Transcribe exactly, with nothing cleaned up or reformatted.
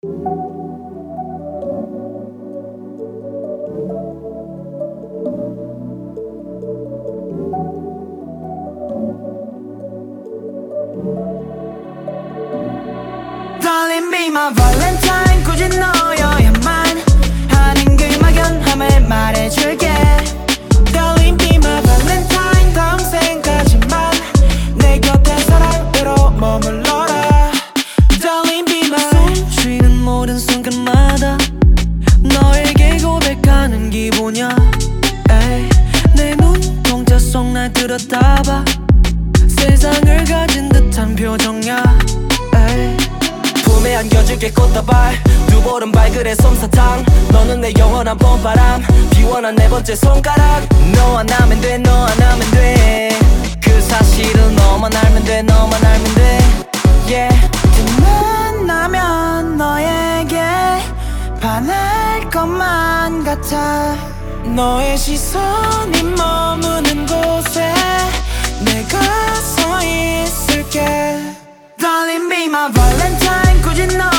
Darling, be my valentine. 굳이 너여야만 하는 그 막연함을 말해줄게. Darling, be my valentine. 다음 생까지만 내 곁에 사랑으로 머물러라. Darling, be my 숨 쉬는 모든 순간마다 너에게 고백하는 기분이야. 내 눈동자 속 날 들여다봐. 세상을 가진 듯한 표정이야. 에이. 품에 안겨줄게 꽃다발 두 볼은 발그레 솜사탕. 너는 내 영원한 봄바람 비워난 네 번째 손가락. 너와 나면 돼 너와 나면 돼. 그 사실을 너만 알면 돼 너만 알면 돼. Yeah. 만나면 너에게 반할 것만 같아. 너의 시선이 머무는 곳에 내가 서 있을게. Darling, be my valentine. 굳이 너